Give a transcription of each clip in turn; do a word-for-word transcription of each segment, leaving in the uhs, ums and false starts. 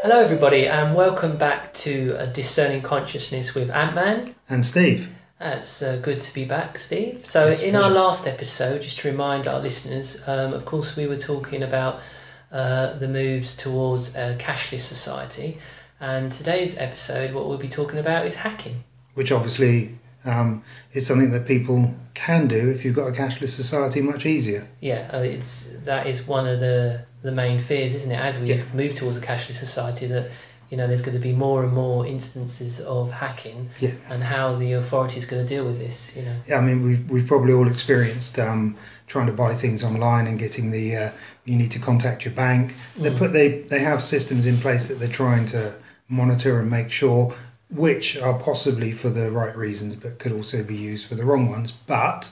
Hello, everybody, and welcome back to a Discerning Consciousness with Ant-Man. And Steve. It's uh, good to be back, Steve. So, It's in our last episode, just to remind our listeners, um, of course, we were talking about uh, the moves towards a cashless society. And today's episode, what we'll be talking about is hacking. Which obviously um, is something that people can do if you've got a cashless society much easier. Yeah, uh, it's that is one of the, the main fears, isn't it? As we yeah. move towards a cashless society, that you know there's going to be more and more instances of hacking, yeah. and how the authority is going to deal with this. You know. Yeah, I mean we've we've probably all experienced um, trying to buy things online and getting the uh, you need to contact your bank. They Mm. put they they have systems in place that they're trying to monitor and make sure, which are possibly for the right reasons, but could also be used for the wrong ones. But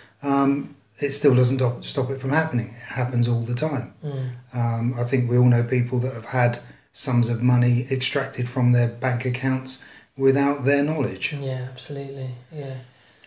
um, it still doesn't stop, stop it from happening. It happens all the time. Mm. Um, I think we all know people that have had sums of money extracted from their bank accounts without their knowledge. Yeah, absolutely. Yeah.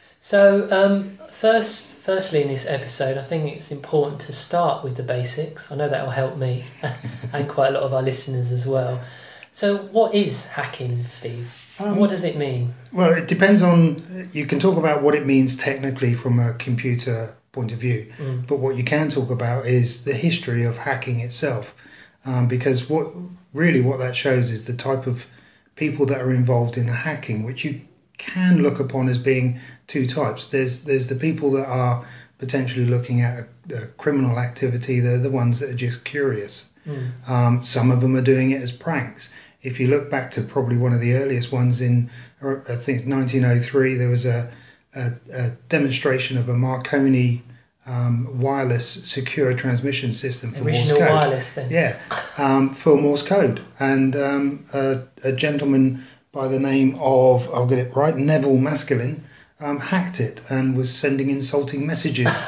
So, um, first, firstly, in this episode, I think it's important to start with the basics. I know that will help me and quite a lot of our listeners as well. So, what is hacking, Steve? Um, what does it mean? Well, it depends on. You can talk about what it means technically from a computer point of view, Mm. but what you can talk about is the history of hacking itself, um, because what really what that shows is the type of people that are involved in the hacking, which you can look upon as being two types. There's there's the people that are potentially looking at a, a criminal activity. They're the ones that are just curious. Mm. Um, some of them are doing it as pranks. If you look back to probably one of the earliest ones in, I think it's nineteen oh three, there was a, a, a demonstration of a Marconi um, wireless secure transmission system for Original Morse code. wireless, then. Yeah, um, for Morse code. And um, a, a gentleman by the name of, I'll get it right, Neville Maskelyne, um, hacked it and was sending insulting messages.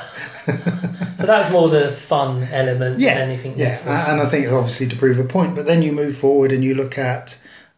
So that was more the fun element Yeah, than anything yeah, else. and I think obviously to prove a point. But then you move forward and you look at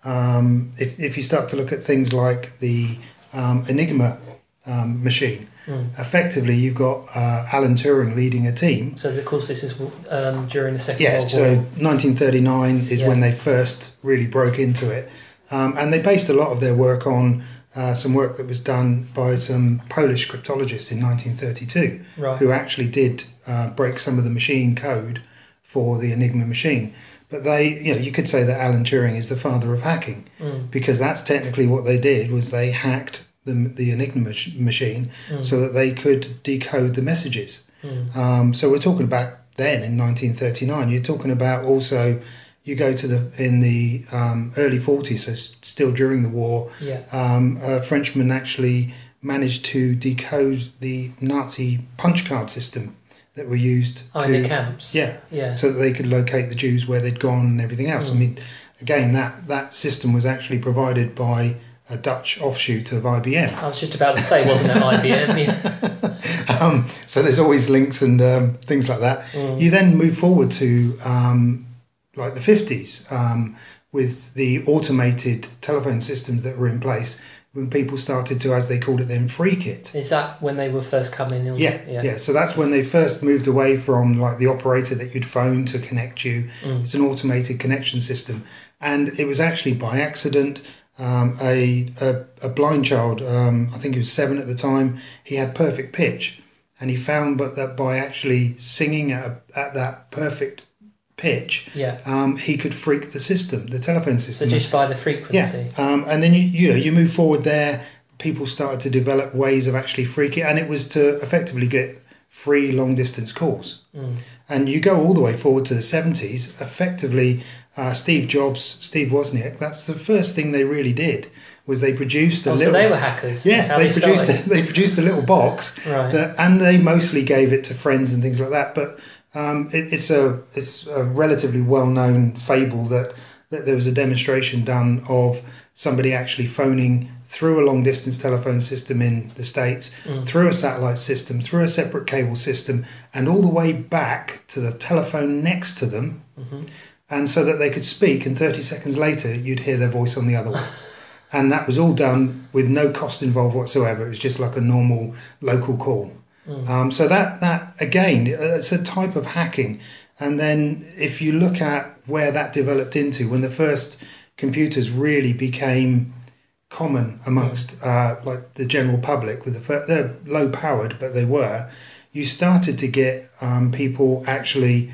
um, if if you start to look at things like the um, Enigma um, machine. Mm. Effectively, you've got uh, Alan Turing leading a team. So, of course, this is um, during the Second Yeah, World so War. nineteen thirty-nine is Yeah. when they first really broke into it, um, and they based a lot of their work on uh, some work that was done by some Polish cryptologists in nineteen thirty-two, Right. who actually did uh, break some of the machine code for the Enigma machine. But they, you know, you could say that Alan Turing is the father of hacking, Mm. because that's technically what they did, was they hacked the the Enigma mach- machine Mm. so that they could decode the messages. Mm. Um, so we're talking about then in nineteen thirty-nine. You're talking about also, you go to the in the um, early forties, so s- still during the war. Yeah. Um, a Frenchman actually managed to decode the Nazi punch card system that were used Oh, to in the camps. yeah, Yeah. so that they could locate the Jews where they'd gone and everything else. Mm. I mean, again, that that system was actually provided by a Dutch offshoot of I B M. I was just about to say, wasn't it I B M? Yeah. um, so there's always links and um, things like that. Mm. You then move forward to um, like the fifties um, with the automated telephone systems that were in place when people started to, as they called it then, freak it. Is that when they were first coming in? Yeah, yeah, So that's when they first moved away from like the operator that you'd phone to connect you. Mm. It's an automated connection system, and it was actually by accident. Um, a, a a blind child, um, I think he was seven at the time. He had perfect pitch, and he found but that by actually singing at a, at that perfect pitch, Yeah. um, he could freak the system, the telephone So system. just by the frequency. Yeah, um, and then you you know you move forward there. People started to develop ways of actually freaking, and it was to effectively get free long distance calls. Mm. And you go all the way forward to the seventies. Effectively, uh, Steve Jobs, Steve Wozniak. That's the first thing they really did, was they produced a Oh, little. so they were hackers. Yeah, That's how they they produced started. a, they produced a little box, Right. that, and they mostly gave it to friends and things like that. But um, it, it's a it's a relatively well known fable that that there was a demonstration done of somebody actually phoning through a long distance telephone system in the States, Mm. through a satellite system, through a separate cable system, and all the way back to the telephone next to them, Mm-hmm. and so that they could speak, and thirty seconds later you'd hear their voice on the other one. And that was all done with no cost involved whatsoever. It was just like a normal local call. Mm. Um, so that, that again, it's a type of hacking. And then if you look at where that developed into, when the first computers really became common amongst mm. uh, like the general public, with the fir- they're low powered, but they were, you started to get um, people actually.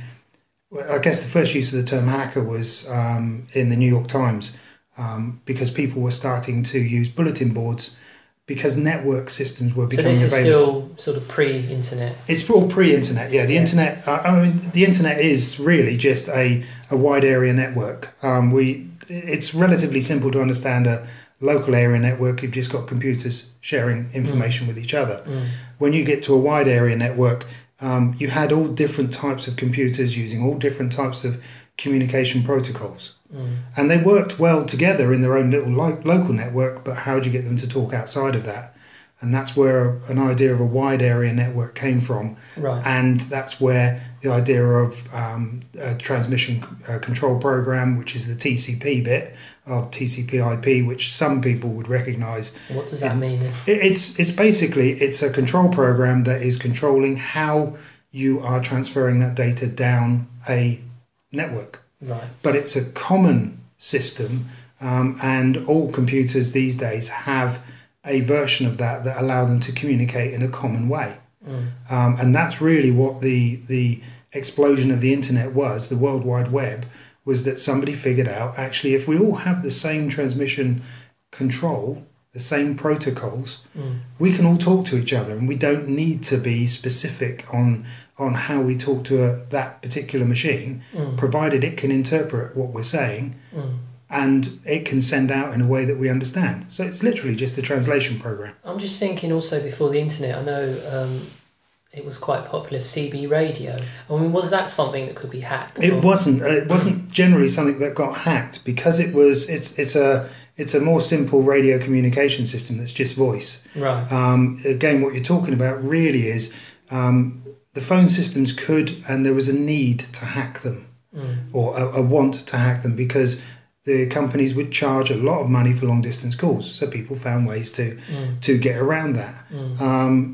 I guess the first use of the term hacker was um, in the New York Times um, because people were starting to use bulletin boards because network systems were becoming available. So this is available. Still sort of pre-internet? It's all pre-internet, yeah. The yeah. internet, uh, I mean, the internet is really just a, a wide area network. Um, we, it's relatively simple to understand a local area network. You've just got computers sharing information mm. with each other. Mm. When you get to a wide area network, Um, you had all different types of computers using all different types of communication protocols. Mm. And they worked well together in their own little lo- local network, but how do you get them to talk outside of that? And that's where an idea of a wide area network came from. Right. And that's where the idea of um, a transmission uh, control program, which is the T C P bit of T C P I P, which some people would recognise. What does that mean? It, it's it's basically it's a control program that is controlling how you are transferring that data down a network. Right. But it's a common system, um, and all computers these days have a version of that that allow them to communicate in a common way. Mm. Um, and that's really what the the explosion of the internet was, the World Wide Web, was that somebody figured out, actually, if we all have the same transmission control, the same protocols, mm. we can all talk to each other, and we don't need to be specific on on how we talk to a, that particular machine, mm. provided it can interpret what we're saying, mm. and it can send out in a way that we understand. So it's literally just a translation program. I'm just thinking also before the internet, I know um, it was quite popular, C B radio. I mean, was that something that could be hacked? It or? wasn't. It wasn't generally something that got hacked because it was. It's it's a it's a more simple radio communication system that's just voice. Right. Um, again, what you're talking about really is um, the phone systems could, and there was a need to hack them, mm. or a, a want to hack them because the companies would charge a lot of money for long distance calls. So people found ways to mm. to get around that. Mm. Um,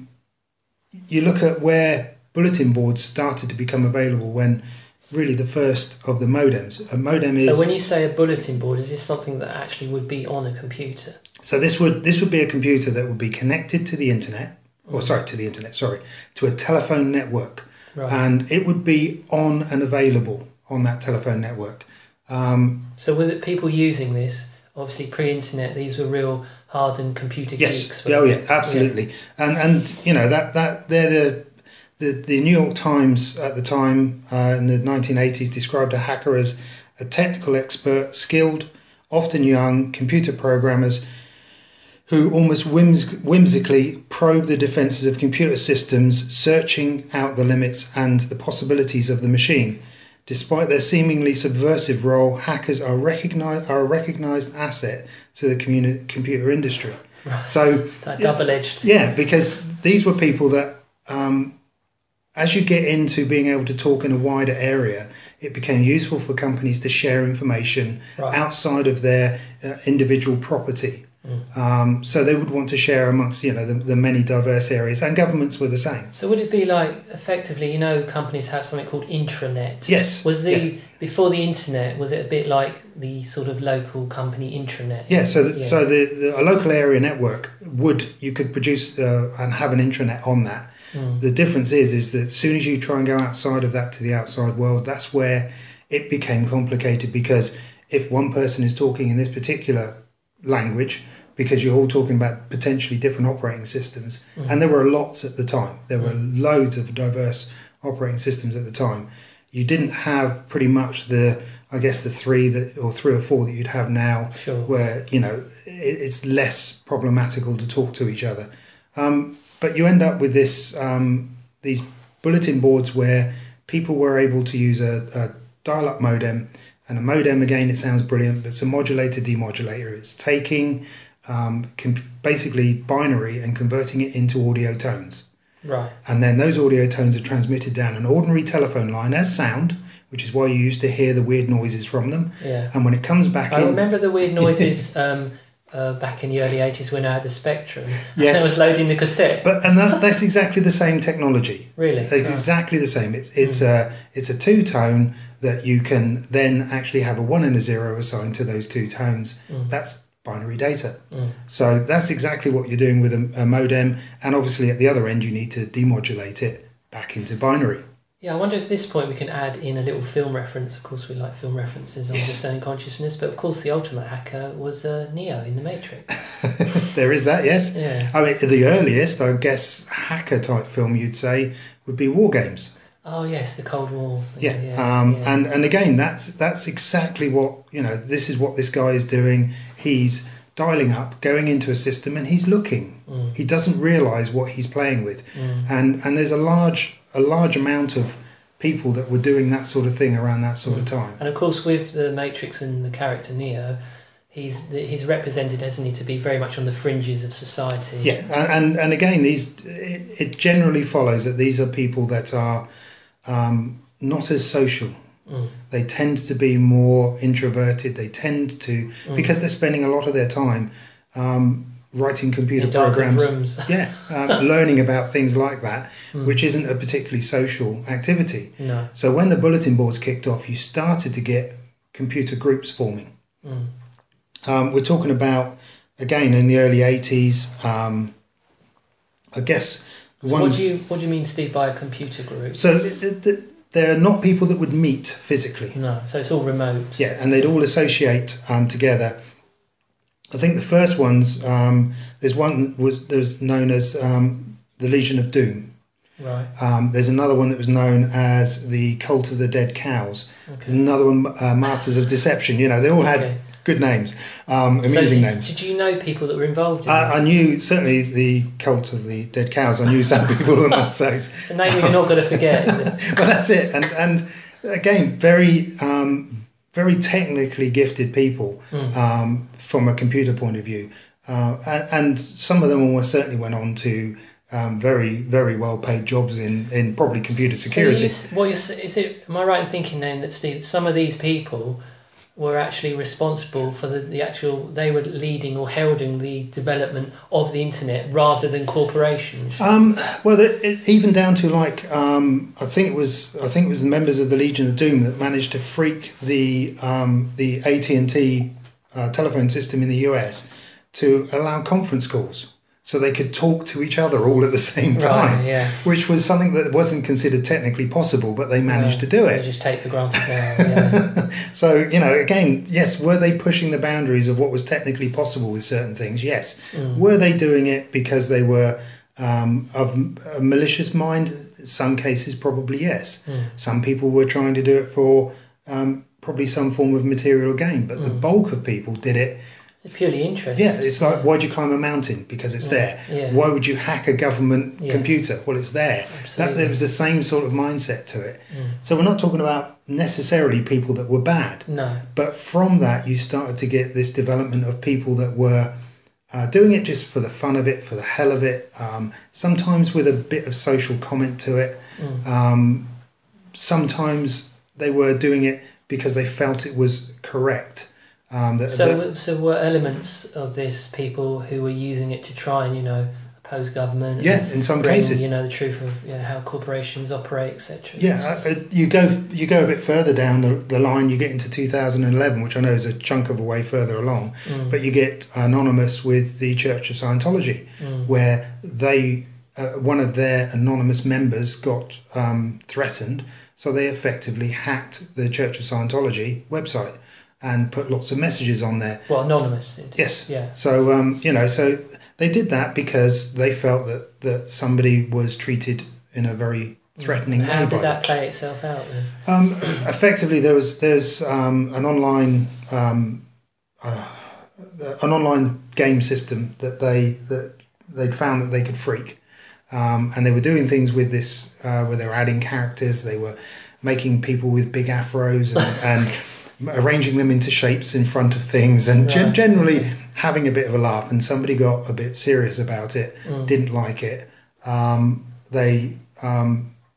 you look at where bulletin boards started to become available when really the first of the modems. A modem is... So when you say a bulletin board, is this something that actually would be on a computer? So this would this would be a computer that would be connected to the internet, or sorry, to the internet, sorry, to a telephone network. Right. And it would be on and available on that telephone network. Um, so with it, people using this, obviously pre-internet, these were real hardened computer yes. geeks. Yes, oh yeah, absolutely. Yeah. And and you know that that they're the the the New York Times at the time uh, in the nineteen eighties described a hacker as a technical expert, skilled, often young computer programmers who almost whims- whimsically probe the defenses of computer systems, searching out the limits and the possibilities of the machine. Despite their seemingly subversive role, hackers are recognized are a recognized asset to the communi- computer industry. Right. So that double-edged. Yeah, because these were people that, um, as you get into being able to talk in a wider area, it became useful for companies to share information right. outside of their uh, individual property. Mm. Um, so they would want to share amongst, you know, the, the many diverse areas, and governments were the same. So would it be like, effectively, you know, companies have something called intranet? Yes. Was the yeah. before the internet, was it a bit like the sort of local company intranet? Yeah. So that, yeah. so the, the a local area network would you could produce uh, and have an intranet on that. Mm. The difference is is that as soon as you try and go outside of that to the outside world, that's where it became complicated, because if one person is talking in this particular language, because you're all talking about potentially different operating systems, mm. and there were lots at the time. There were mm. loads of diverse operating systems at the time. You didn't have pretty much the, I guess, the three that or three or four that you'd have now, sure. where you know it, it's less problematical to talk to each other. Um, but you end up with this um, these bulletin boards where people were able to use a, a dial-up modem, and a modem, again, it sounds brilliant, but it's a modulator demodulator. It's taking Um, can basically binary and converting it into audio tones. Right. And then those audio tones are transmitted down an ordinary telephone line as sound, which is why you used to hear the weird noises from them. Yeah. And when it comes back I in... remember the weird noises um, uh, back in the early eighties when I had the Spectrum. Yes. And I was loading the cassette. But and that, that's exactly the same technology. Really? It's Oh. exactly the same. It's it's Mm. a it's a two tone that you can then actually have a one and a zero assigned to those two tones. Mm. That's binary data. Mm. So that's exactly what you're doing with a, a modem, and obviously at the other end you need to demodulate it back into binary. Yeah, I wonder if at this point we can add in a little film reference. Of course, we like film references on Yes. Discerning Consciousness, but of course the ultimate hacker was uh, Neo in The Matrix. There is that, yes. Yeah. I mean, the earliest, I guess, hacker type film you'd say would be War Games. Oh yes, the Cold War. Yeah, yeah, um, yeah. and and again, that's that's exactly what you know. This is what this guy is doing. He's dialing up, going into a system, and he's looking. Mm. He doesn't realise what he's playing with, Mm. and and there's a large a large amount of people that were doing that sort of thing around that sort Mm. of time. And of course, with the Matrix and the character Neo, he's he's represented, hasn't he, to be very much on the fringes of society. Yeah, and and, and again, these it, it generally follows that these are people that are um, not as social. Mm. They tend to be more introverted. They tend to Mm. because they're spending a lot of their time um, writing computer In darkened programs. rooms. Yeah, um, learning about things like that, Mm. which isn't a particularly social activity. No. So when the bulletin boards kicked off, you started to get computer groups forming. Mm. Um, we're talking about, again, in the early eighties, um, I guess the So what ones... do you what do you mean, Steve, by a computer group? So th- th- they're not people that would meet physically. No, so it's all remote. Yeah, and they'd all associate um, together. I think the first ones, um, there's one that was, that was known as um, the Legion of Doom. Right. Um, there's another one that was known as the Cult of the Dead Cows. There's Okay. another one, uh, Martyrs of Deception. You know, they all had Okay. good names, um, So amusing did, names. Did you know people that were involved in I, I this? knew, certainly, the Cult of the Dead Cows. I knew some people who were Matzos. The name you're not going to forget. Is it? Well, that's it. And, and again, very... Um, very technically gifted people Mm. um, from a computer point of view. Uh, and, and some of them almost certainly went on to um, very, very well paid jobs in, in probably computer security. So you, what you're, s- is it, am I right in thinking then that, Steve, some of these people were actually responsible for the, the actual, they were leading or heralding the development of the internet rather than corporations? Um, well, it, it, even down to like um, I think it was I think it was the members of the Legion of Doom that managed to freak the um, the A T and T uh, telephone system in the U S to allow conference calls, so they could talk to each other all at the same time, Right, yeah. which was something that wasn't considered technically possible, but they managed Yeah, to do they it. just take for granted now. Yeah. So, you know, again, yes, were they pushing the boundaries of what was technically possible with certain things? Yes. Mm. Were they doing it because they were um, of a malicious mind? In some cases, probably yes. Mm. Some people were trying to do it for um, probably some form of material gain, but the Mm. bulk of people did it. It's purely interest. Yeah, it's like, why'd you climb a mountain? Because it's Yeah, there. yeah. Why would you hack a government Yeah. computer? Well, it's there. That, Absolutely. there was the same sort of mindset to it. Mm. So we're not talking about necessarily people that were bad. No. But from that, you started to get this development of people that were uh, doing it just for the fun of it, for the hell of it, um, sometimes with a bit of social comment to it. Mm. Um, sometimes they were doing it because they felt it was correct. Um, that, So, that- so were elements of this people who were using it to try and, you know, oppose government? yeah, and in some bring, cases. you know, the truth of you know, how corporations operate, et cetera. Yeah, uh, uh, you go you go a bit further down the, the line, you get into two thousand eleven, which I know is a chunk of a way further along, Mm. but you get anonymous with the Church of Scientology, Mm. where they uh, one of their anonymous members got um, threatened, so they effectively hacked the Church of Scientology website and put lots of messages on there. Well, anonymous did. Yes. Yeah. So um, you know, so they did that because they felt that that somebody was treated in a very threatening How way. did by that play itself out then? um, effectively, there was there's um, an online um, uh, an online game system that they that they'd found that they could freak, um, and they were doing things with this uh, where they were adding characters. They were making people with big afros and, and arranging them into shapes in front of things, and gen- Right. generally having a bit of a laugh. And somebody got a bit serious about it, Mm. didn't like it. Um, they um,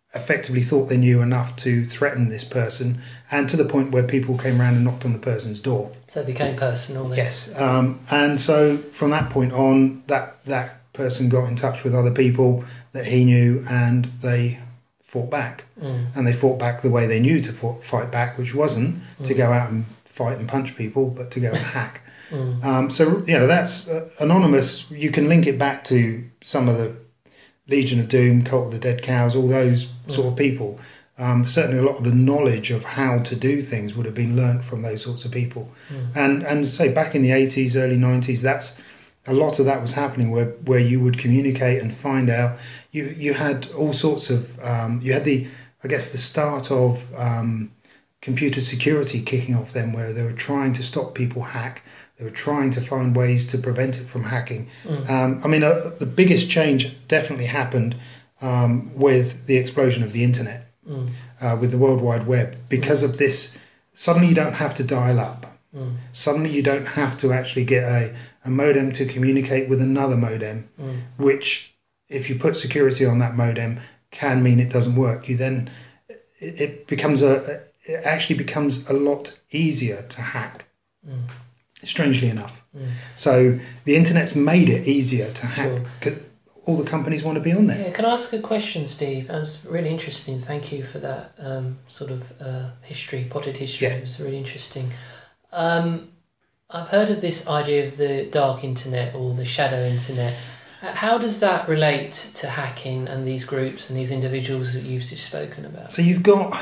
effectively thought they knew enough to threaten this person, and to the point where people came around and knocked on the person's door. So it became personal then? Yes. Um, and so from that point on, that, that person got in touch with other people that he knew, and they fought back. Mm. And they fought back the way they knew to fought, fight back, which wasn't mm. to go out and fight and punch people, but to go and hack. Mm. Um, so, you know, that's uh, anonymous. You can link it back to some of the Legion of Doom, Cult of the Dead Cows, all those mm. sort of people. Um, certainly a lot of the knowledge of how to do things would have been learnt from those sorts of people. Mm. And and say back in the eighties, early nineties, that's a lot of that was happening where, where you would communicate and find out. You you had all sorts of, um, you had the, I guess, the start of um, computer security kicking off then, where they were trying to stop people hack. They were trying to find ways to prevent it from hacking. Mm. Um, I mean, uh, the biggest change definitely happened um, with the explosion of the internet. Mm. Uh, with the World Wide Web, because mm. of this, suddenly you don't have to dial up. Mm. Suddenly you don't have to actually get a, a modem to communicate with another modem, mm. which, if you put security on that modem, can mean it doesn't work. You then, it, it becomes a, it actually becomes a lot easier to hack, mm. strangely enough. Mm. So the internet's made it easier to hack, because sure. all the companies want to be on there. Yeah, can I ask a question, Steve? That's really interesting. Thank you for that um, sort of uh, history, potted history. Yeah. It was really interesting. Um, I've heard of this idea of the dark internet or the shadow internet. How does that relate to hacking and these groups and these individuals that you've just spoken about? So you've got,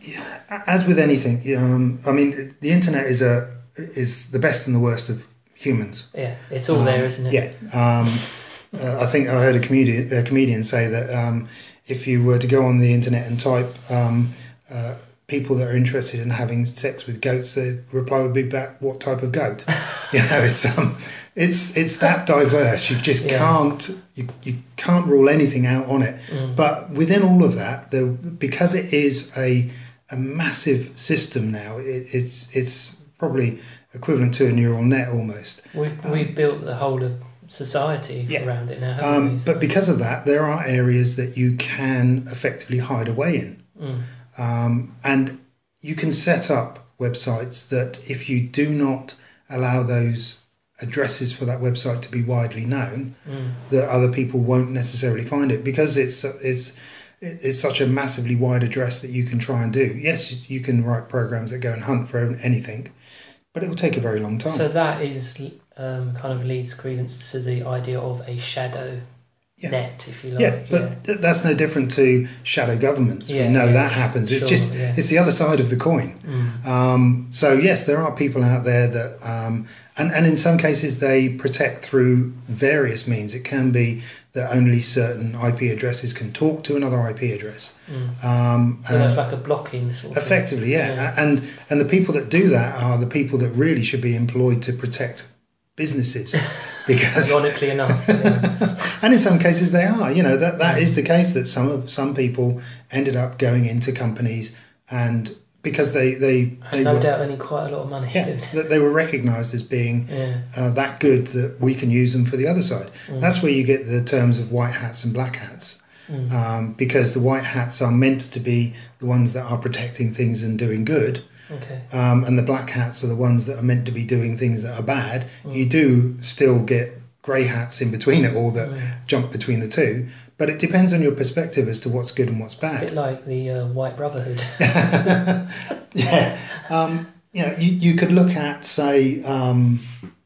as with anything, um, I mean, the internet is a is the best and the worst of humans. Yeah, it's all um, there, isn't it? Yeah. Um, Uh, I think I heard a comedian, a comedian say that um, if you were to go on the internet and type um, uh, people that are interested in having sex with goats, the reply would be back, "What type of goat?" You know, it's um, it's it's that diverse. You just yeah. can't you, you can't rule anything out on it. Mm. But within all of that, the because it is a a massive system now, it, it's it's probably equivalent to a neural net almost. We've um, we've built the whole of society yeah. around it now, haven't um, we? So. But because of that, there are areas that you can effectively hide away in. Mm. Um, and you can set up websites that, if you do not allow those addresses for that website to be widely known, mm. that other people won't necessarily find it, because it's it's it's such a massively wide address that you can try and do. Yes, you can write programs that go and hunt for anything, but it will take a very long time. So that is um, kind of leads credence to the idea of a shadow yeah. net, if you like. Yeah, but yeah. that's no different to shadow governments. Yeah, we know yeah, that happens. It's sure, just yeah. it's the other side of the coin. Mm. Um, so yes, there are people out there that, um, and and in some cases they protect through various means. It can be that only certain I P addresses can talk to another I P address. Mm. Um, so that's uh, like a blocking sort of effectively, yeah. yeah. And and the people that do that are the people that really should be employed to protect businesses, because ironically enough, yeah. and in some cases they are. You know, that that mm. is the case, that some of some people ended up going into companies, and because they they, they no were, doubt earning quite a lot of money. Yeah, that they were recognised as being yeah. uh, that good that we can use them for the other side. Mm. That's where you get the terms of white hats and black hats, mm. um, because the white hats are meant to be the ones that are protecting things and doing good. Okay. Um, and the black hats are the ones that are meant to be doing things that are bad. Mm. You do still get grey hats in between it all that mm. jump between the two, but it depends on your perspective as to what's good and what's bad. It's a bit like the uh, White Brotherhood. yeah. Um, you know, you, you could look at, say, um,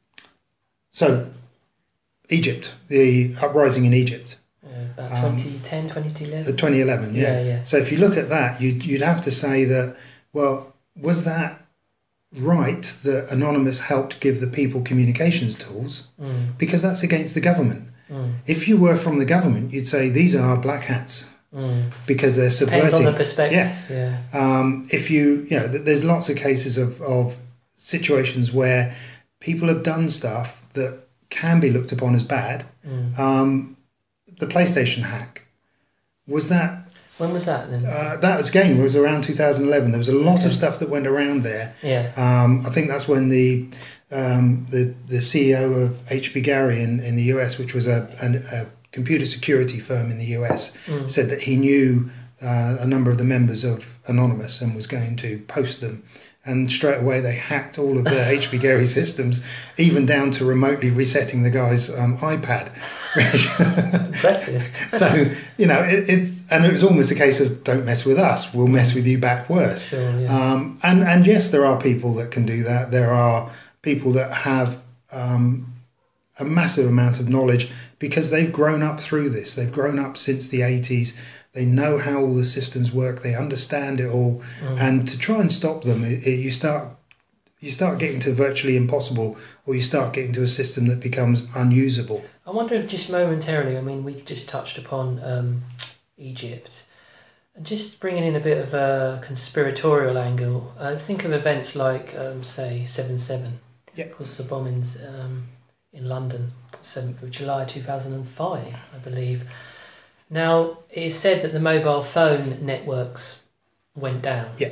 so Egypt, the uprising in Egypt. Uh, about twenty ten, twenty eleven? twenty eleven, yeah. yeah. Yeah, So if you look at that, you'd, you'd have to say that, well, was that right that Anonymous helped give the people communications tools? Mm. Because that's against the government. Mm. If you were from the government, you'd say these are black hats mm. because they're subverting. Depends on the perspective. Yeah. yeah. Um, if you, you know, there's lots of cases of, of situations where people have done stuff that can be looked upon as bad. Mm. Um, the PlayStation hack, was that? When was that then? Uh, that was again was around two thousand eleven. There was a lot okay. of stuff that went around there. Yeah. Um, I think that's when the um, the the C E O of H P Gary in, in the U S, which was a, a, a computer security firm in the U S, mm. said that he knew uh, a number of the members of Anonymous and was going to post them. And straight away they hacked all of the H P Gary systems, even down to remotely resetting the guy's um, iPad. Impressive. So, you know, it, it's, and it was almost a case of don't mess with us, we'll mess with you back worse. Sure, yeah. um, and, and yes, there are people that can do that. There are people that have um, a massive amount of knowledge because they've grown up through this. They've grown up since the eighties. They know how all the systems work. They understand it all. Mm. And to try and stop them, it, it, you start you start getting to virtually impossible, or you start getting to a system that becomes unusable. I wonder if just momentarily, I mean, we just touched upon um, Egypt, and just bringing in a bit of a conspiratorial angle. I think of events like, um, say, seven seven. Yeah. Of course, the bombings um, in London, seventh of July two thousand five, I believe. Now, it is said that the mobile phone networks went down. Yeah.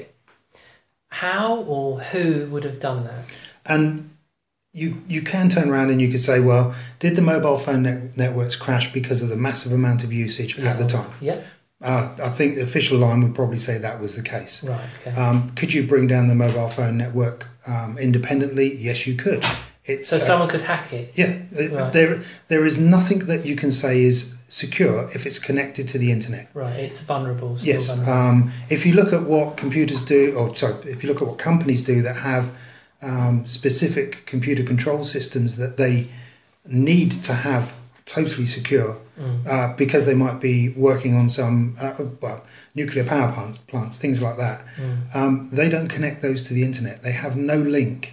How or who would have done that? And you you can turn around and you could say, well, did the mobile phone net- networks crash because of the massive amount of usage Yeah. at the time? Yeah. Uh, I think the official line would probably say that was the case. Right, okay. Um, could you bring down the mobile phone network um, independently? Yes, you could. It's, so uh, someone could hack it? Yeah. Right. There, there is nothing that you can say is secure if it's connected to the internet. Right, it's vulnerable. Still Yes. vulnerable. Um, if you look at what computers do, or sorry, if you look at what companies do that have um, specific computer control systems that they need to have totally secure, mm. uh, because they might be working on some uh, well nuclear power plants, plants, things like that. Mm. Um, they don't connect those to the internet. They have no link.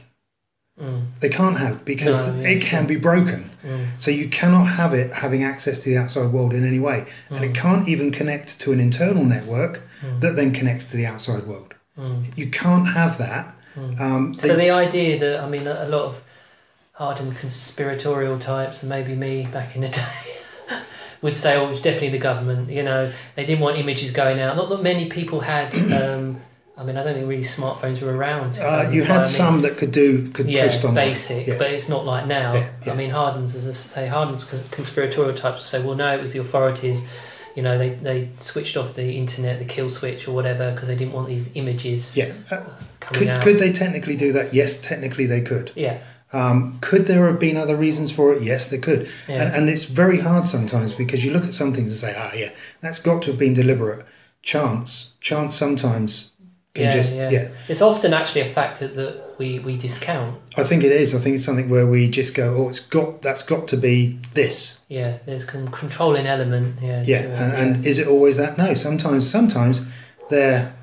Mm. They can't have because No, yeah, it can yeah. be broken. Mm. So you cannot have it having access to the outside world in any way. Mm. And it can't even connect to an internal network Mm. that then connects to the outside world. Mm. You can't have that. Mm. Um, So the idea that, I mean, a a lot of hardened conspiratorial types, and maybe me back in the day, would say, oh, it was definitely the government, you know, they didn't want images going out. Not that many people had, um, I mean, I don't think really smartphones were around. uh, you had I mean, some that could do, could yeah, post on basic, yeah. but it's not like now. Yeah, yeah. I mean, Harden's, as I say, Harden's con- conspiratorial types will say, well, no, it was the authorities. You know, they, they switched off the internet, the kill switch or whatever, because they didn't want these images Yeah. Uh, coming could, out. could they technically do that? Yes, technically they could. Yeah. Um, could there have been other reasons for it? Yes, there could. Yeah. And, and it's very hard sometimes because you look at some things and say, ah, yeah, that's got to have been deliberate. Chance, chance sometimes can Yeah, just, yeah. yeah. It's often actually a factor that we, we discount. I think it is. I think it's something where we just go, oh, it's got, that's got to be this. Yeah, there's a controlling element. Yeah, Yeah. to it, And, yeah. and is it always that? No, sometimes, sometimes they're,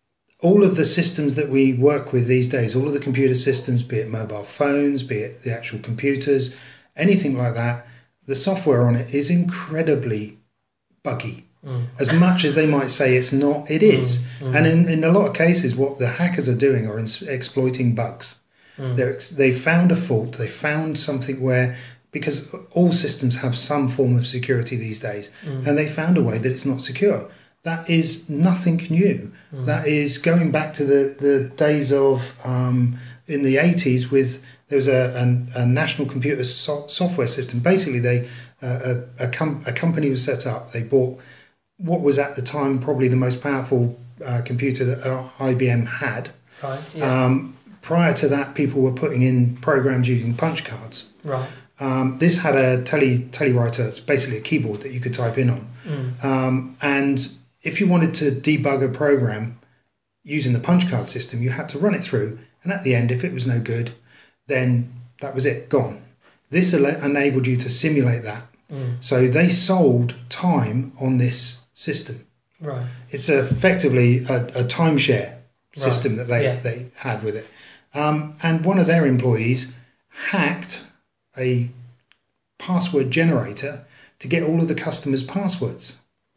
all of the systems that we work with these days, all of the computer systems, be it mobile phones, be it the actual computers, anything like that, the software on it is incredibly buggy. Mm. As much as they might say it's not, it is. Mm, mm. And in, in a lot of cases, what the hackers are doing are ins- exploiting bugs. Mm. They're ex- they found a fault, they found something where, because all systems have some form of security these days, Mm. and they found a way that it's not secure. That is nothing new. Mm. That is going back to the, the days of, um, in the eighties with, there was a, a, a national computer so- software system. Basically, they uh, a, a, com- a company was set up. They bought what was at the time probably the most powerful uh, computer that uh, I B M had. Right, yeah. Um, prior to that, people were putting in programs using punch cards. right. Um, this had a tele telewriter, it's basically a keyboard that you could type in on. Mm. Um, and if you wanted to debug a program using the punch card system, you had to run it through. And at the end, if it was no good, then that was it, gone. This ele- enabled you to simulate that. Mm. So they sold time on this system. Right. It's effectively a, a timeshare system Right. that they, Yeah. they had with it. Um, and one of their employees hacked a password generator to get all of the customers' passwords.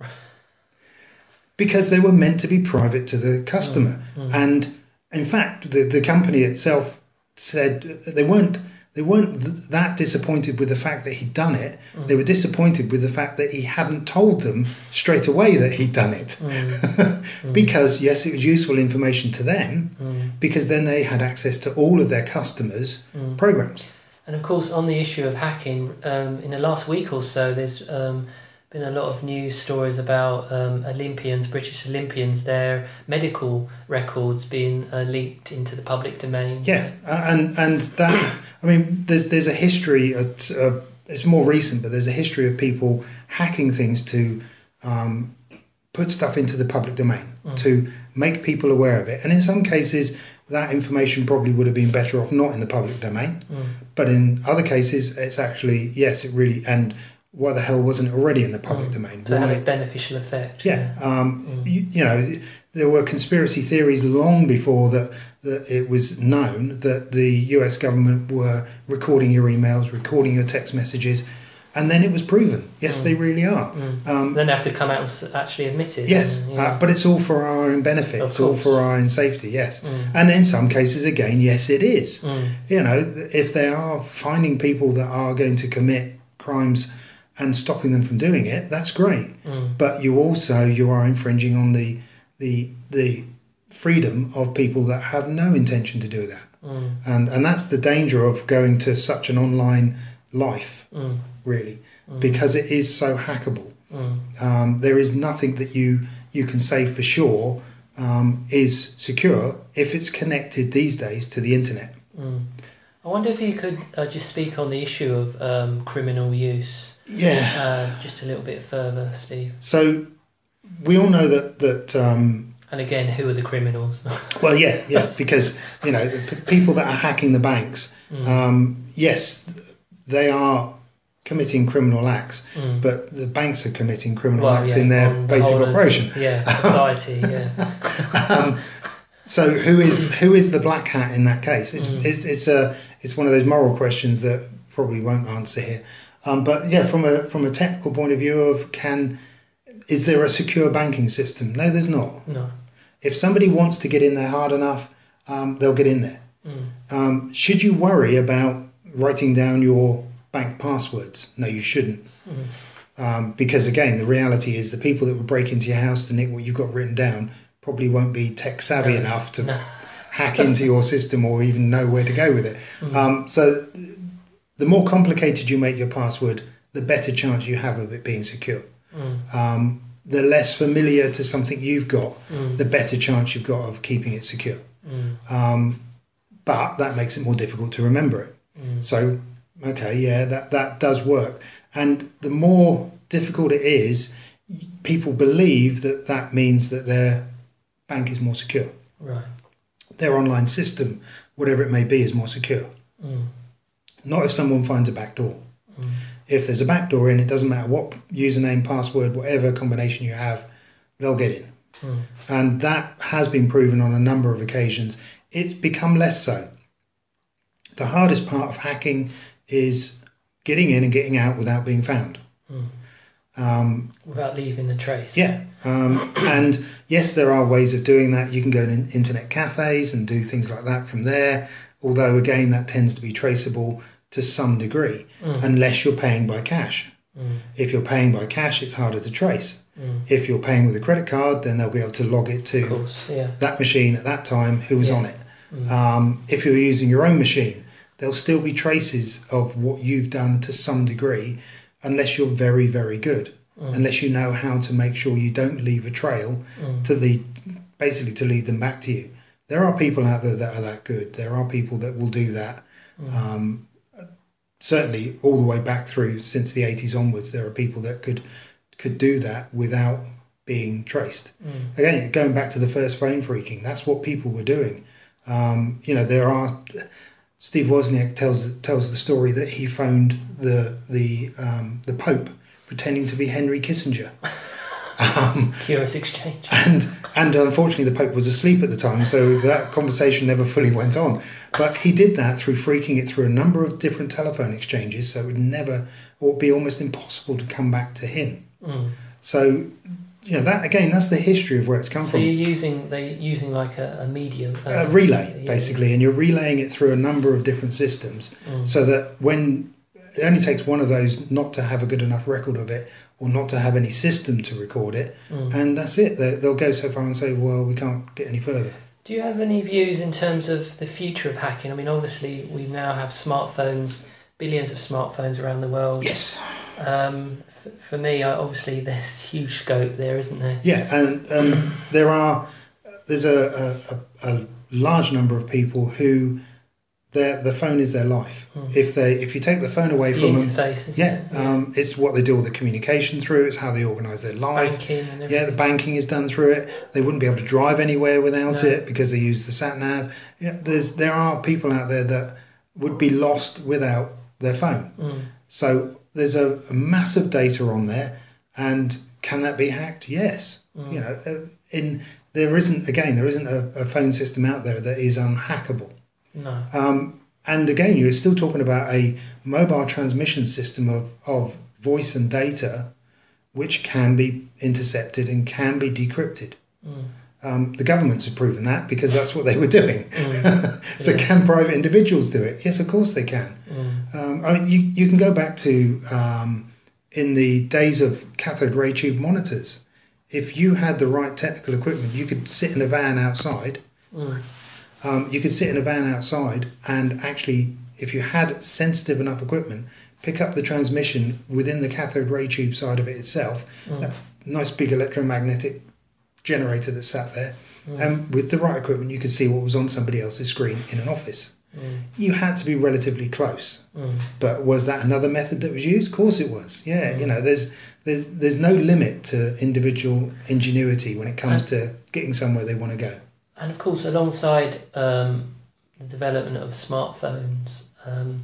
Because they were meant to be private to the customer. Mm, mm. And in fact, the, the company itself said they weren't they weren't th- that disappointed with the fact that he'd done it. Mm. They were disappointed with the fact that he hadn't told them straight away that he'd done it. Mm. Because, yes, it was useful information to them, Mm. because then they had access to all of their customers' Mm. programs. And of course, on the issue of hacking, um, in the last week or so, there's um, been a lot of news stories about um, Olympians, British Olympians, their medical records being uh, leaked into the public domain. Yeah, and and that I mean, there's there's a history. At, uh, it's more recent, but there's a history of people hacking things to um, put stuff into the public domain mm. to make people aware of it. And in some cases, that information probably would have been better off not in the public domain. Mm. But in other cases, it's actually yes, it really and. Why the hell wasn't it already in the public mm. domain? To have a beneficial effect. Yeah. yeah. Um, mm. you, you know, there were conspiracy theories long before that, that it was known that the U S government were recording your emails, recording your text messages, and then it was proven. Yes, mm. they really are. Mm. Um, then they have to come out and actually admit it. Yes, and, yeah. uh, but it's all for our own benefit. It's all for our own safety, yes. Mm. And in some cases, again, yes, it is. Mm. You know, if they are finding people that are going to commit crimes and stopping them from doing it, that's great. Mm. But you also you are infringing on the the the freedom of people that have no intention to do that. Mm. And and that's the danger of going to such an online life, mm. really, mm. because it is so hackable. Mm. Um, there is nothing that you you can say for sure um, is secure if it's connected these days to the internet. Mm. I wonder if you could uh, just speak on the issue of um, criminal use. Yeah. Uh, just a little bit further, Steve. So we all know that that. Um, and again, who are the criminals? Well, yeah, yeah, because you know the p- people that are hacking the banks. Mm. Um, yes, they are committing criminal acts, mm. but the banks are committing criminal well, acts yeah, in their basic the operation. Of, yeah, society. yeah. um, so who is who is the black hat in that case? It's mm. it's it's a it's one of those moral questions that probably won't answer here. Um, but yeah, from a from a technical point of view of can is there a secure banking system? No, there's not. No. If somebody wants to get in there hard enough, um, they'll get in there. Mm. Um, should you worry about writing down your bank passwords? No, you shouldn't. Mm. Um, because again, the reality is the people that would break into your house to nick what you've got written down probably won't be tech savvy no. enough to no. hack into your system or even know where to go with it. Mm. Um, so. The more complicated you make your password, the better chance you have of it being secure. Mm. Um, the less familiar to something you've got, mm. the better chance you've got of keeping it secure. Mm. Um, but that makes it more difficult to remember it. Mm. So, okay, yeah, that, that does work. And the more difficult it is, people believe that that means that their bank is more secure. Right. Their online system, whatever it may be, is more secure. Mm. Not if someone finds a back door. Mm. If there's a back door in, it doesn't matter what username, password, whatever combination you have, they'll get in. Mm. And that has been proven on a number of occasions. It's become less so. The hardest part of hacking is getting in and getting out without being found. Mm. Um, without leaving a trace. Yeah. Um, and yes, there are ways of doing that. You can go to internet cafes and do things like that from there. Although, again, that tends to be traceable to some degree, mm. unless you're paying by cash. Mm. If you're paying by cash, it's harder to trace. Mm. If you're paying with a credit card, then they'll be able to log it to course, yeah. that machine at that time, who was yeah. on it. Mm. Um, if you're using your own machine, there'll still be traces of what you've done to some degree, unless you're very, very good. Mm. Unless you know how to make sure you don't leave a trail mm. to the basically to lead them back to you. There are people out there that are that good. There are people that will do that. Mm. Um, certainly all the way back through since the eighties onwards, there are people that could could do that without being traced. Mm. Again, going back to the first phone phreaking, that's what people were doing. Um, you know, there are... Steve Wozniak tells tells the story that he phoned the the um, the Pope pretending to be Henry Kissinger. Um, Curious exchange. And and unfortunately the Pope was asleep at the time, so that conversation never fully went on. But he did that through phreaking it through a number of different telephone exchanges, so it would never, or it'd be almost impossible to come back to him. Mm. So, you know, that again, that's the history of where it's come so from. So you're using they using like a, a medium, uh, a relay, yeah. basically, and you're relaying it through a number of different systems, mm. so that when it only takes one of those not to have a good enough record of it, or not to have any system to record it, mm. and that's it. They, they'll go so far and say, well, we can't get any further. Do you have any views in terms of the future of hacking? I mean, obviously, we now have smartphones, billions of smartphones around the world. Yes. Um, f- for me, I, obviously, there's huge scope there, isn't there? Yeah, and um, there are there's a, a, a large number of people who their the phone is their life. Mm. If they if you take the phone away It's the from interface, them, isn't yeah, it? um, it's what they do all the communication through. It's how they organise their life. Banking and everything. Yeah, the banking is done through it. They wouldn't be able to drive anywhere without No. it because they use the sat nav. Yeah, there's there are people out there that would be lost without their phone. Mm. So there's a, a massive data on there, and can that be hacked? Yes. Mm. You know, uh, in there isn't again there isn't a, a phone system out there that is unhackable. No. Um, and again, you're still talking about a mobile transmission system of, of voice and data, which can be intercepted and can be decrypted. Mm. Um, the governments have proven that because that's what they were doing. Mm. So Yeah. can private individuals do it? Yes, of course they can. Mm. Um, I mean, you, you can go back to um, in the days of cathode ray tube monitors. If you had the right technical equipment, you could sit in a van outside. Mm. Um, you could sit in a van outside and actually, if you had sensitive enough equipment, pick up the transmission within the cathode ray tube side of it itself. Mm. That nice big electromagnetic generator that sat there. Mm. And with the right equipment, you could see what was on somebody else's screen in an office. Mm. You had to be relatively close. Mm. But was that another method that was used? Of course it was. Yeah, Mm. you know, there's there's there's no limit to individual ingenuity when it comes to getting somewhere they want to go. And of course, alongside um, the development of smartphones, um,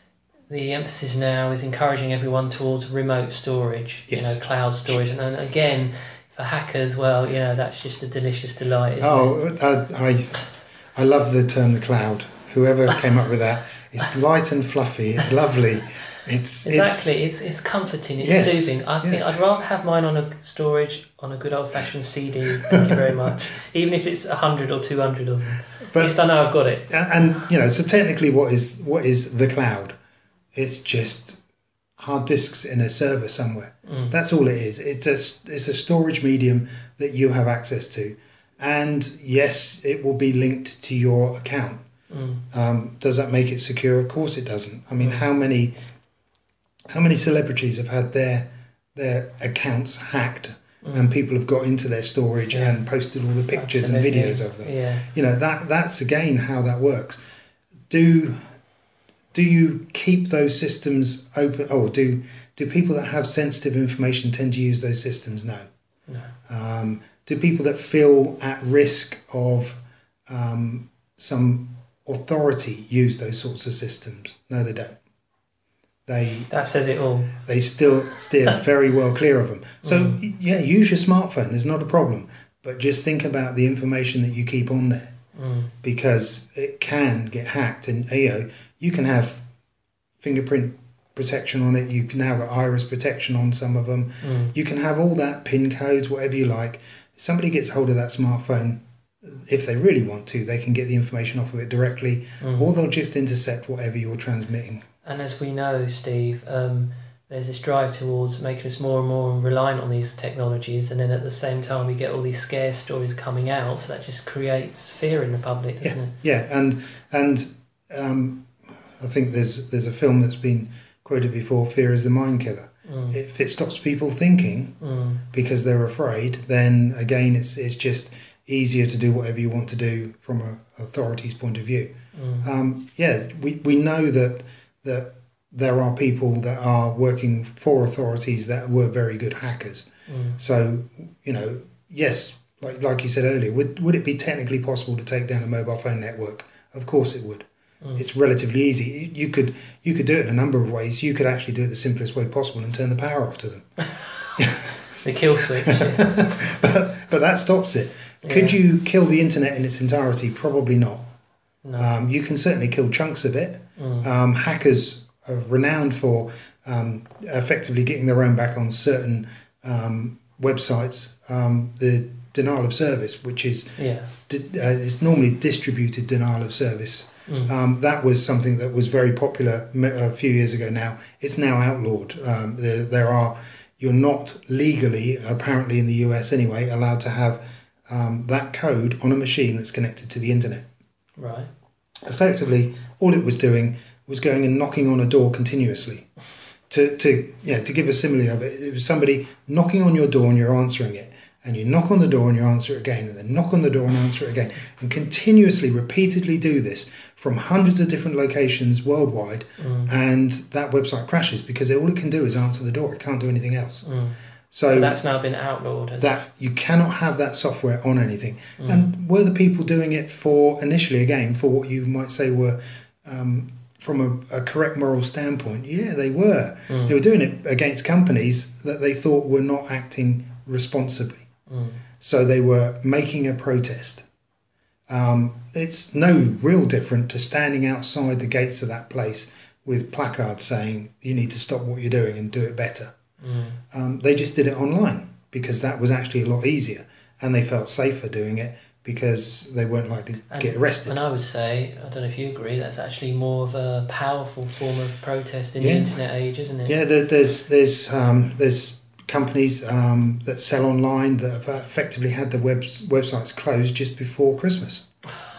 the emphasis now is encouraging everyone towards remote storage, Yes. you know, cloud storage. And, and again, for hackers, well, you know, that's just a delicious delight, isn't it? Oh, I, I I love the term the cloud. Whoever came up with that, it's light and fluffy. It's lovely. It's Exactly, It's, it's it's comforting, it's Yes, soothing. I think yes. I'd rather have mine on a storage on a good old fashioned C D. Thank you very much. Even if it's a hundred or two hundred of them, at but least I know I've got it. and, and you know, so technically, what is what is the cloud? It's just hard disks in a server somewhere. Mm. That's all it is. It's a it's a storage medium that you have access to, and yes, it will be linked to your account. Mm. Um, does that make it secure? Of course, it doesn't. I mean, Mm. how many how many celebrities have had their their accounts hacked, Mm. and people have got into their storage Yeah. and posted all the pictures Absolutely. and videos of them? Yeah. You know, that that's again how that works. Do do you keep those systems open? Or do do people that have sensitive information tend to use those systems? No. No. Um, do people that feel at risk of um, some authority use those sorts of systems? No, they don't. They That says it all. they still steer very well clear of them. So Mm. yeah, use your smartphone. There's not a problem, but just think about the information that you keep on there, Mm. because it can get hacked, and you know you can have fingerprint protection on it. You've now got iris protection on some of them. Mm. You can have all that, pin codes, whatever you like. If somebody gets hold of that smartphone, if they really want to, they can get the information off of it directly, Mm. or they'll just intercept whatever you're transmitting. And as we know, Steve, um, there's this drive towards making us more and more reliant on these technologies, and then at the same time we get all these scare stories coming out, so that just creates fear in the public, doesn't it? Yeah, and and um, I think there's there's a film that's been quoted before. Fear is the mind killer. Mm. If it stops people thinking Mm. because they're afraid, then again, it's it's just easier to do whatever you want to do from a authority's point of view. Mm. Um, yeah, we, we know that that there are people that are working for authorities that were very good hackers. Mm. So, you know, yes, like like you said earlier, would would it be technically possible to take down a mobile phone network? Of course it would. Mm. It's relatively easy. You could you could do it in a number of ways. You could actually do it the simplest way possible and turn the power off to them. The kill switch. Yeah. but but that stops it. Could Yeah. you kill the internet in its entirety? Probably not. No. Um, you can certainly kill chunks of it. Mm. Um, hackers are renowned for um, effectively getting their own back on certain um, websites. Um, the denial of service, which is Yeah. di- uh, it's normally distributed denial of service. Mm. Um, that was something that was very popular m- a few years ago. Now it's now outlawed. Um, there, there are you're not legally, apparently in the U S anyway, allowed to have um, that code on a machine that's connected to the internet. Right. Effectively, all it was doing was going and knocking on a door continuously. to to you know to give a simile of it, it was somebody knocking on your door and you're answering it, and you knock on the door and you answer it again, and then knock on the door and answer it again, and continuously, repeatedly do this from hundreds of different locations worldwide, mm. and that website crashes because all it can do is answer the door. It can't do anything else. Mm. So, so that's now been outlawed. That you cannot have that software on anything. Mm. And were the people doing it for initially again for what you might say were um, from a, a correct moral standpoint? Yeah, they were. Mm. They were doing it against companies that they thought were not acting responsibly. Mm. So they were making a protest. Um, it's no real different to standing outside the gates of that place with placards saying you need to stop what you're doing and do it better. Mm. Um, they just did it online because that was actually a lot easier, and they felt safer doing it because they weren't likely to and, get arrested. And I would say, I don't know if you agree, that's actually more of a powerful form of protest in yeah. the internet age, isn't it? Yeah, there, there's there's um, there's companies um, that sell online that have effectively had their webs, websites closed just before Christmas.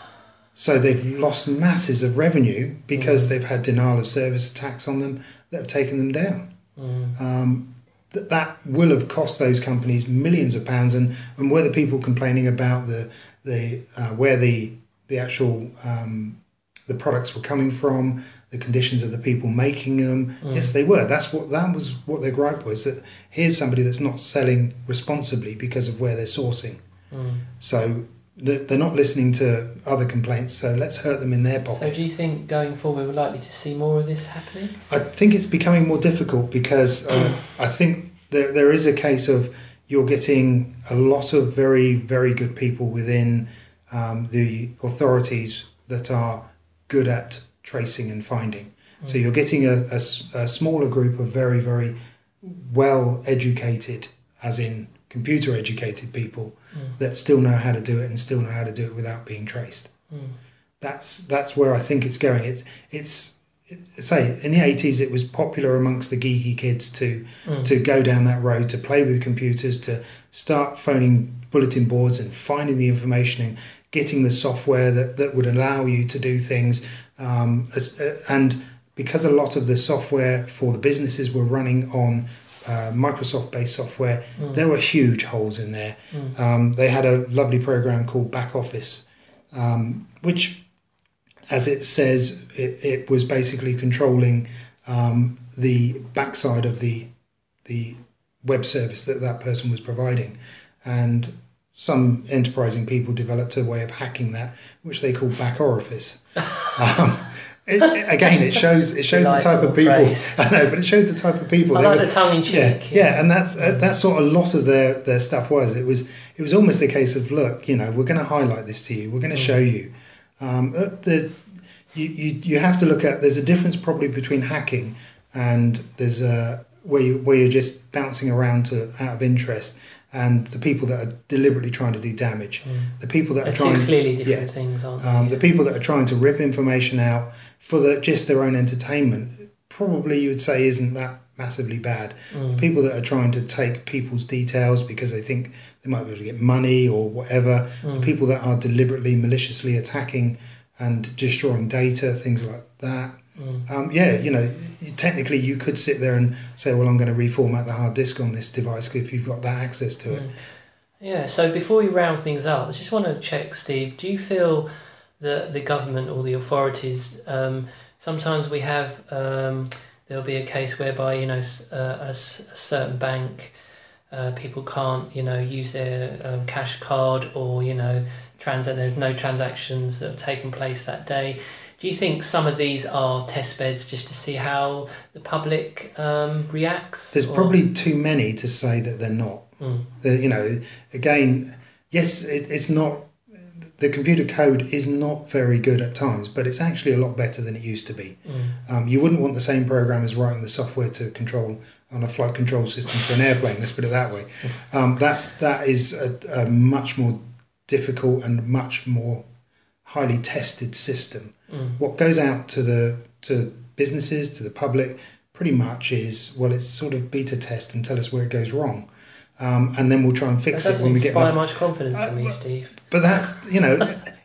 So they've lost masses of revenue because mm. they've had denial of service attacks on them that have taken them down. Mm. Um, that that will have cost those companies millions of pounds, and, and were the people complaining about the the uh, where the the actual um, the products were coming from, the conditions of the people making them. Mm. Yes, they were. That's what that was. What their gripe was, that here's somebody that's not selling responsibly because of where they're sourcing. Mm. So they're not listening to other complaints, so let's hurt them in their pocket. So do you think going forward we're likely to see more of this happening? I think it's becoming more difficult because uh, I think there there is a case of you're getting a lot of very, very good people within um, the authorities that are good at tracing and finding. Mm. So you're getting a, a, a smaller group of very, very well-educated, as in computer-educated people, mm. that still know how to do it and still know how to do it without being traced. Mm. That's that's where I think it's going. It's it's it, say in the eighties it was popular amongst the geeky kids to mm. to go down that road, to play with computers, to start phoning bulletin boards and finding the information and getting the software that, that would allow you to do things. Um, as, uh, and because a lot of the software for the businesses were running on Uh, Microsoft-based software, mm. there were huge holes in there. Mm. Um, they had a lovely program called Back Office, um, which, as it says, it, it was basically controlling um, the backside of the the web service that that person was providing. And some enterprising people developed a way of hacking that, which they call Back Orifice. um, It, again, it shows it shows the type of people. Phrase. I know, but it shows the type of people. I like were, the tongue in cheek. Yeah, yeah, and that's uh, that's what a lot of their, their stuff was. It was it was almost a case of, look, you know, we're going to highlight this to you. We're going to mm. show you. Um, the you, you you have to look at. There's a difference probably between hacking and there's a where you where you're just bouncing around to out of interest, and the people that are deliberately trying to do damage. Mm. The people that They're are trying two clearly different yeah, things, aren't they? Um, the people that are trying to rip information out for the, just their own entertainment, probably you would say isn't that massively bad. Mm. The people that are trying to take people's details because they think they might be able to get money or whatever. Mm. The people that are deliberately, maliciously attacking and destroying data, things like that. Mm. Um, yeah, you know, technically you could sit there and say, well, I'm going to reformat the hard disk on this device if you've got that access to it. Mm. Yeah, so before we round things up, I just want to check, Steve, do you feel that the government or the authorities, um, sometimes we have, um, there'll be a case whereby, you know, uh, a, a certain bank, uh, people can't, you know, use their um, cash card or, you know, trans- there's no transactions that have taken place that day. Do you think some of these are test beds just to see how the public um, reacts? There's or? probably too many to say that they're not. Mm. The, you know, again, yes, it, it's not, the computer code is not very good at times, but it's actually a lot better than it used to be. Mm. Um, you wouldn't want the same programmers writing the software to control on a flight control system for an airplane, let's put it that way. Um, that's, that is a, a much more difficult and much more highly tested system. Mm. What goes out to the to businesses, to the public, pretty much is, well, it's sort of beta test and tell us where it goes wrong. Um, and then we'll try and fix that it when we get... That doesn't inspire much confidence uh, to me, Steve. But that's, you know,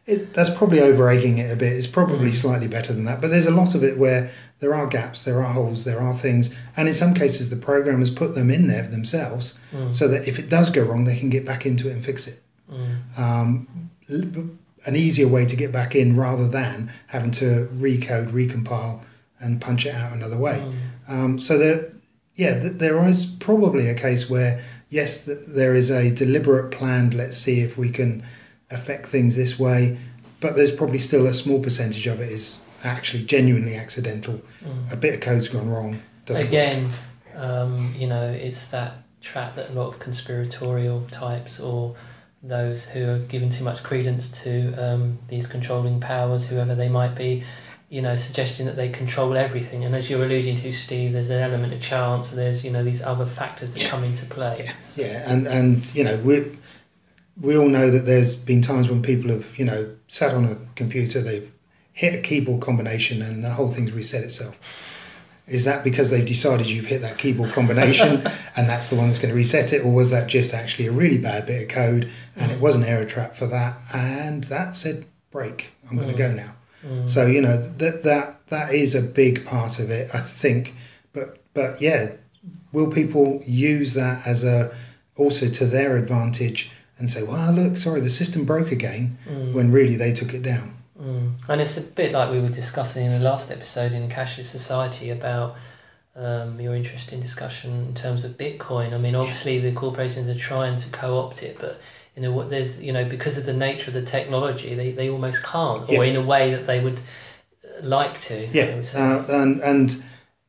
It, that's probably over-egging it a bit. It's probably Mm. slightly better than that. But there's a lot of it where there are gaps, there are holes, there are things. And in some cases, the programmers put them in there themselves Mm. so that if it does go wrong, they can get back into it and fix it. Mm. Um, an easier way to get back in rather than having to recode, recompile, and punch it out another way. Mm. Um, so there, yeah, th- there is probably a case where, yes, th- there is a deliberate planned, let's see if we can affect things this way, but there's probably still a small percentage of it is actually genuinely accidental. Mm. A bit of code's gone wrong. Doesn't Again, um, you know, it's that trap that a lot of conspiratorial types or those who are giving too much credence to um, these controlling powers, whoever they might be, you know, suggesting that they control everything. And as you're alluding to, Steve, there's an element of chance. There's, you know, these other factors that come into play. Yeah, So, yeah, and and you know we we all know that there's been times when people have you know sat on a computer, they've hit a keyboard combination, and the whole thing's reset itself. Is that because they've decided you've hit that keyboard combination and that's the one that's going to reset it, or was that just actually a really bad bit of code and Mm. it was an error trap for that, and that said break, I'm going Mm. to go now. Mm. So you know that that that is a big part of it, I think. But but yeah, will people use that as a also to their advantage and say, well, look, sorry, the system broke again, Mm. when really they took it down? Mm. And it's a bit like we were discussing in the last episode in Cashless Society about um, your interesting discussion in terms of Bitcoin. I mean, obviously the corporations are trying to co-opt it, but you know what? There's you know because of the nature of the technology, they, they almost can't, or Yeah. in a way that they would like to. Yeah, I would say. uh, and and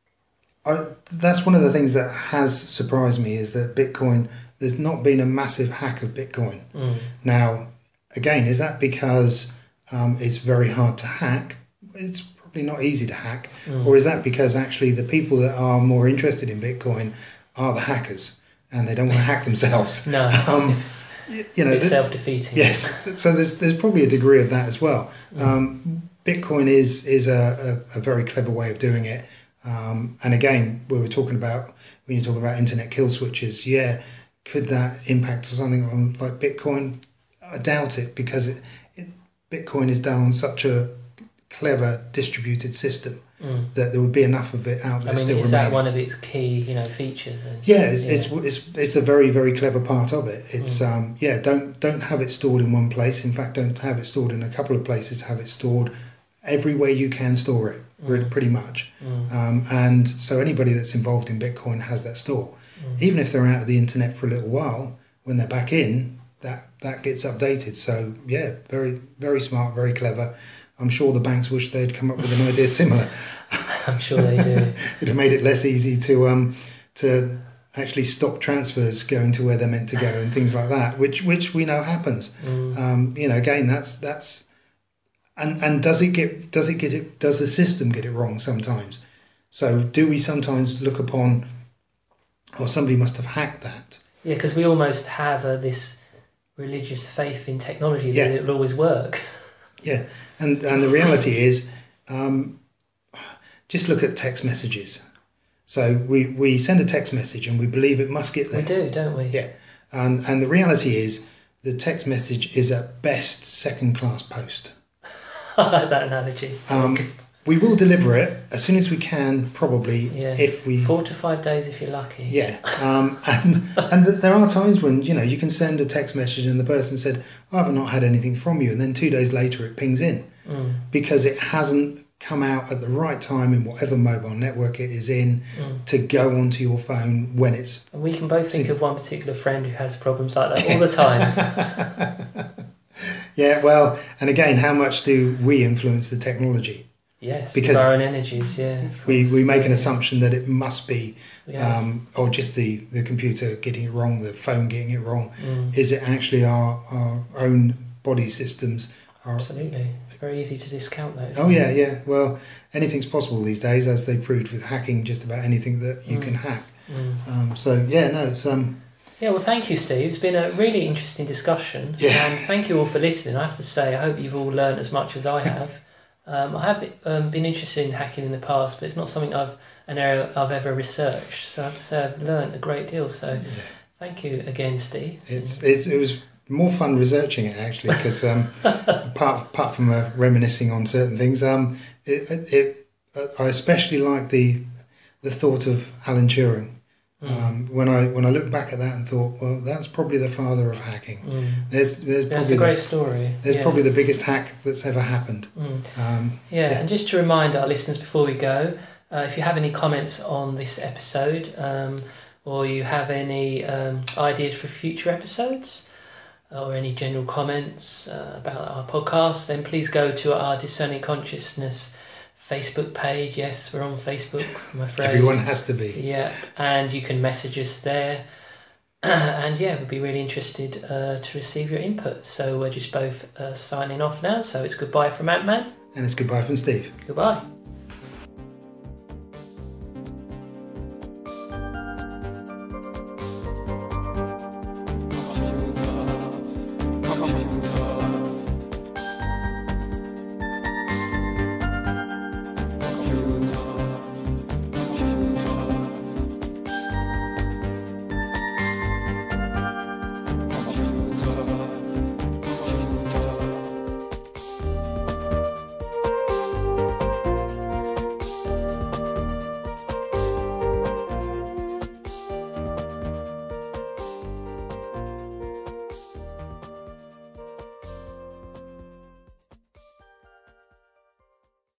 I, that's one of the things that has surprised me is that Bitcoin. There's not been a massive hack of Bitcoin. Mm. Now, again, is that because um, it's very hard to hack? It's probably not easy to hack, Mm. or is that because actually the people that are more interested in Bitcoin are the hackers and they don't want to hack themselves? No, Um, y- you know, it's th- self-defeating. yes. So there's there's probably a degree of that as well. Um, Bitcoin is is a, a, a very clever way of doing it. Um, and again, we were talking about when you're talking about internet kill switches. Yeah, could that impact something on like Bitcoin? I doubt it, because it, it, Bitcoin is done on such a clever distributed system Mm. that there would be enough of it out there I mean, still is that remaining. one of its key, you know, features? And, Yeah, it's, It's, it's it's a very very clever part of it. It's Mm. um yeah, don't don't have it stored in one place. In fact, don't have it stored in a couple of places. Have it stored everywhere you can store it, re- Mm. pretty much. Mm. Um, and so anybody that's involved in Bitcoin has that store. Mm. Even if they're out of the internet for a little while, when they're back in, that that gets updated. So yeah, very very smart, very clever. I'm sure the banks wish they'd come up with an idea similar. I'm sure they do. It'd have made it less easy to um to actually stop transfers going to where they're meant to go and things like that, which which we know happens. Mm. Um, you know, again, that's that's and and does it get does it get it does the system get it wrong sometimes? So do we sometimes look upon, oh, somebody must have hacked that? Yeah, because we almost have uh, this religious faith in technology that Yeah. it'll always work. Yeah, and and the reality is, um, just look at text messages. So we, we send a text message and we believe it must get there. We do, don't we? Yeah, and and the reality is, the text message is at best second class post. I like that analogy. Um, we will deliver it as soon as we can, probably, Yeah. if we. Four to five days if you're lucky. Yeah, um, and and th- there are times when you know you can send a text message and the person said, "I have not had anything from you," and then two days later it pings in Mm. because it hasn't come out at the right time in whatever mobile network it is in Mm. to go onto your phone when it's. And we can both think See- of one particular friend who has problems like that all the time. Yeah, well, and again, how much do we influence the technology? Yes, Because with our own energies, yeah. of We course. we make an Yeah. assumption that it must be, Yeah. um, or just the, the computer getting it wrong, the phone getting it wrong. Mm. Is it actually our, our own body systems? Are, Absolutely. It's very easy to discount those. oh, yeah, yeah. Well, anything's possible these days, as they proved with hacking just about anything that you Mm. can hack. Mm. Um, so, yeah, no, it's... Um, Yeah, well, thank you, Steve. It's been a really interesting discussion. Yeah. And thank you all for listening. I have to say, I hope you've all learned as much as I have. Um, I have um, been interested in hacking in the past, but it's not something I've an area I've ever researched. So I have to say I've learned a great deal. So yeah. thank you again, Steve. It's, it's it was more fun researching it actually, because um, apart apart from uh, reminiscing on certain things, um, it, it, it I especially like the the thought of Alan Turing. Mm. Um, when I when I look back at that and thought, well, that's probably the father of hacking. Mm. There's there's That's probably a great the, story. there's yeah. probably the biggest hack that's ever happened. Mm. Um, yeah. yeah. And just to remind our listeners before we go, uh, if you have any comments on this episode, um, or you have any um, ideas for future episodes, or any general comments uh, about our podcast, then please go to our Discerning Consciousness Facebook page. Yes, we're on Facebook, I'm afraid. Everyone has to be. Yeah, and you can message us there. And yeah, we'd be really interested uh, to receive your input. So we're just both uh, signing off now. So it's goodbye from Ant-Man. And it's goodbye from Steve. Goodbye.